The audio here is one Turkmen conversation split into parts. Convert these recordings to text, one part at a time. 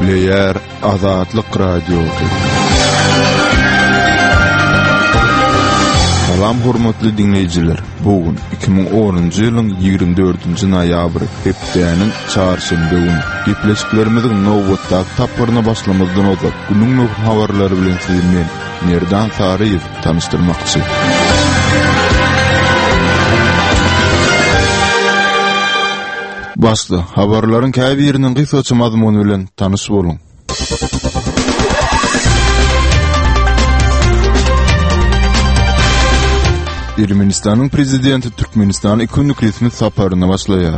Gepleýär Azatlyk radiosu. Salam hormatly dinleýijiler. Bugün 2010-njy ýylyň 24-nji noýabry, hepdeniň çarşamby güni. Gepleşiklerimiziň nowbatdaky tapyryna başlamazdan ozak günüň habarlary bilen sizi Merdan Saraýew tanışdyrmakçy. Başda habarlaryň käbi ýeriniň gysgaça mazmuny bilen tanyş boluň. Ermenistanyň prezidenti Türkmenistana 2 günlük resmi saparyna başlaýar.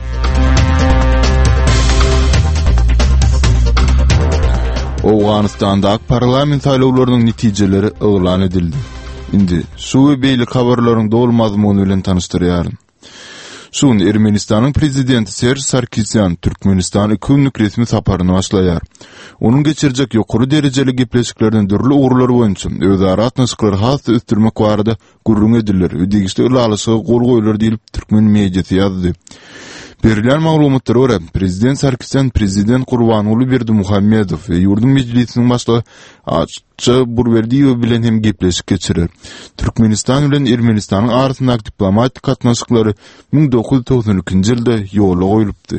Awganistandaky parlament saýlawlarynyň netijeleri elan edildi. Indi şu we beýle habarlaryň dol mazmuny bilen tanışdyrýaryn. Şun Ermenistanyň prezidenti Serj Sarkisyan Türkmenistana 2 günlük resmi saparyna başlaýar. Onun geçirjek ýokary derejeli gepleşiklerden dürli uğurlary boýunça özara atnaşyklary has üstürmek barada gurrun edilir we degişde ulalyşyga gol goýular diýilip türkmen mediýasy ýazdy. Berilen maglumatlara göre Prezident Sarkisyan Prezident Gurbanuly Berdimuhammedow ve Ýurdum Meclisiniň başlygy Açça Burberdiýew bilen hem gepleşik geçirir. Türkmenistan bilen Ermenistanyň arasyndaky diplomatik gatnaşyklary 1992-nji ýylda ýola goýulypdy.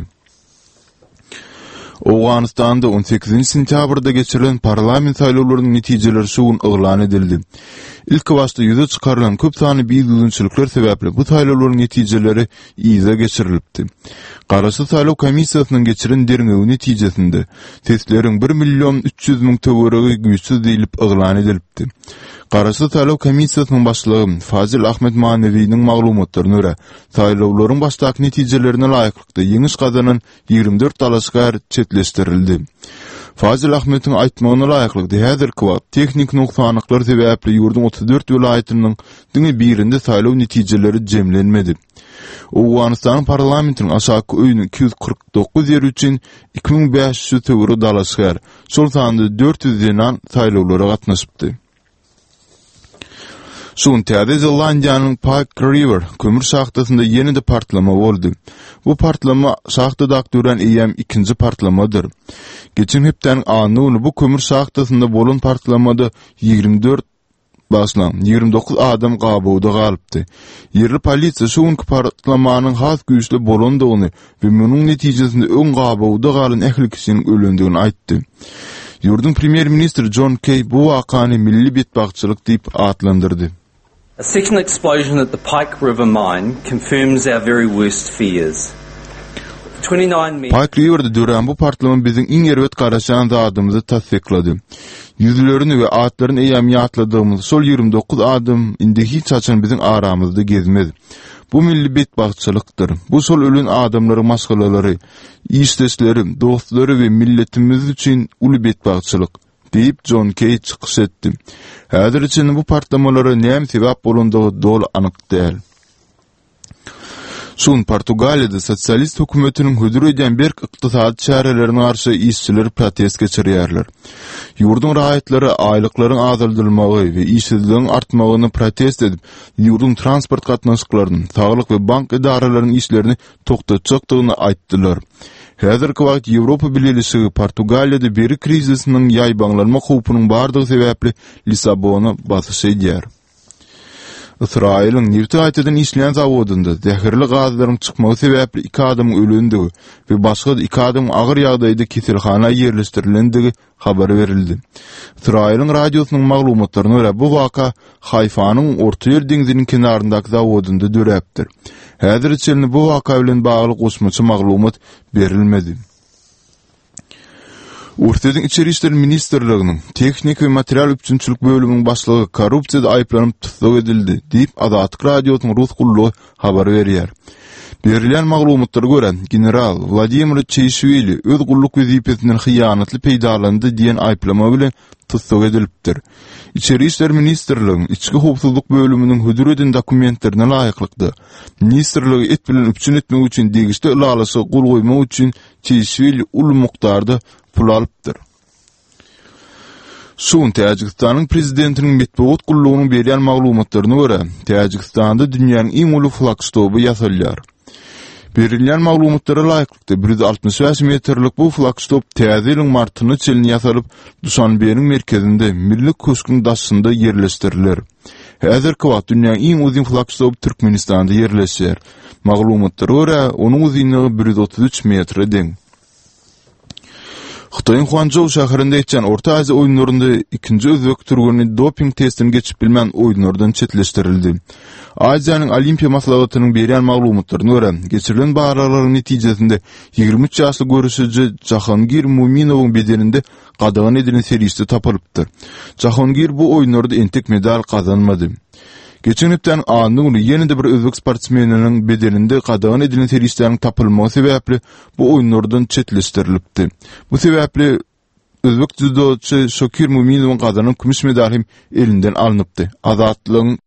Awganistanda 18-nji sentýabrda geçirilen parlament saýlawlarynyň netijeleri şugun elan edildi. İlk başta ýüze çykarylan köp sany biýdüňçilikler sebäpli bu saýlawlaryň netijeleri iýze geçirilipdi. Garaşy saýlaw komissiýasynyň geçiren derňegi netijesinde sesleriň 1.300.000 töweregi güýçsiz diýilip elan edilipdi. Garaşy saýlaw komissiýasynyň başlygy Fazil Ahmet Manewiýiň maglumatlaryna görä, saýlawlaryň başdaky netijelerine laýyklykda ýeňiş gazanan 24 dalaşgar çetleşdirildi. Fazil Ahmet'in aýtmagyna laýyklykda häzirki wagt teknik noksanlyklar sebäpli ýurdun 34 welaýatynyň diňe birinde saýlaw netijeleri jemlenmedi. Awganistanyň parlamentiniň aşaky öýüni 249 ýer üçin 2500 töweri dalaşgar, şol sanda 400-den saýlawlara gatnaşypdy. Şun Täze Zelandiýanyň Pike River kömür şahtasynda ýene-de partlama boldy. Bu partlama şahtadak duran eýem ikinji partlamadyr. Geçen hepden anyny bu kömür şahtasynda bolan partlamada 29 adam gabawda galypdy. Yerli polisiýa şu günkü partlamanyň has güýçli bolandygyny we munyň netijesinde öň gabawda galan ähli kişiniň ölendigini aýtdy. Ýurdun premier ministri John Key bu wakany milli betbagçylyk diýip atlandyrdy. A second explosion at the Pike River mine confirms our very worst fears. Pike River'da duran bu partlama bizim iň erwet garaşan zadymyzy tasdiklady. Ýüzlerini we atlaryny eýäm ýatladığımız sol 29 adam indi hiç açan bizim aramyzda gezmedi. Bu milli betbagçylykdyr. Bu sol ölen adamlaryň maşgalalary, işleşleri, dostlary we milletimiz üçin uly betbagçylyk diýip John Key çykyş etdi. Häzir için bu partlamalary näme sebäp bolandygy dol anyk däl. Şun Portugaliýada sosialist hökümetiniň hödür eden berk ykdysady çärelerine garşy işçiler protest geçirýärler. Ýurdun raýatlary aýlyklaryň azaldyrylmagy we işsizligiň artmagyny protest edip, ýurdun transport gatnaşyklaryny, saglyk we bank idaralarynyň işlerini toktatjakdygyny aýtdylar. Häzirki wagt Ýewropa Birleşigi Portugaliýada beri krizisiniň ýaýbanlanma howpunyň bardygy sebäpli Lisabona basyş edýär. Israýlyň Newt-eden işleýän zawodunda zäherli gazlaryň çykmagy sebäpli 2 adam ölendigi we başga 2 adam agyr ýagdaýda keselhana ýerleşdirilendigi habar berildi. Israýlyň radiosynyň maglumatlaryna görä bu waka Hayfanyň Orta Ýer deňziniň kenaryndaky zawodunda döräpdir. Häzir içinde bu waka bilen bagly goşmaçy maglumat berilmedi. Urtedin İçeri İşler Ministerliğinin Teknik ve Material Üçünçülük bölümünün başlığı korrupsiyada ayıplanıp tutuk edildi deyip Azatlyk radiosynyň Rus gullugy habar berýär. Berilen maglumatlara göre General Vladimir Çeýşwili öz gulluk wezipesinden hyýanatly peýdalandy diýen aýplama bilen tutuk edilipdir. İçeri İşler Ministerliğinin İçki howpsuzlyk bölümünün hödür eden dokumentlerine laýyklykda ministerligi et bilen üçin etmek üçin degişde ulalyşy gul goýmak üçin Çeýşwili ul mukdarda pul alypdyr. Şun Täjikistanyň prezidentiniň metbuat gullugynyň berýän maglumatlaryna görä, Täjikistanda dünýäniň iň uly flagstopu ýasalýar. Berilýän maglumatlara laýyklykda 165 metrlik bu flagstop täze-ýylyň martyny çelini ýasalyp Dusanbeýiň merkezinde Milli Köşküň daşynda ýerleşdiriler. Häzirki wagt dünýäniň iň uzun flagstop Türkmenistanda ýerleşýär. Maglumatlara görä onuň uzunlygy 133 metr deň. Xitoyň Huanzhou şäherinde geçen Orta Aziýa oýunlarynda ikinji özbek türgüni doping testini geçip bilmän oýunlardan çetleşdirildi. Aziýanyň Olimpiýa maslahatynyň berýän maglumatlaryna görä, geçirilen baralaryň netijesinde 23 ýaşly görüşüji Jahongir Muminowyň bedeninde gadagan edilen serisi tapylypdy. Jahongir bu oýunlarda entek medal kazanmady. Geçen hepden anlyň ýene-de bir özbek sportsmeniniň bedeninde gadagan edilen serisiň tapylmagy sebäpli bu oýunlardan çetleşdirilipdi. Bu sebäpli özbek judoçy Şokir Muminowyň gazanan kümüş medal hem elinden alınıpdy. Azatlygyň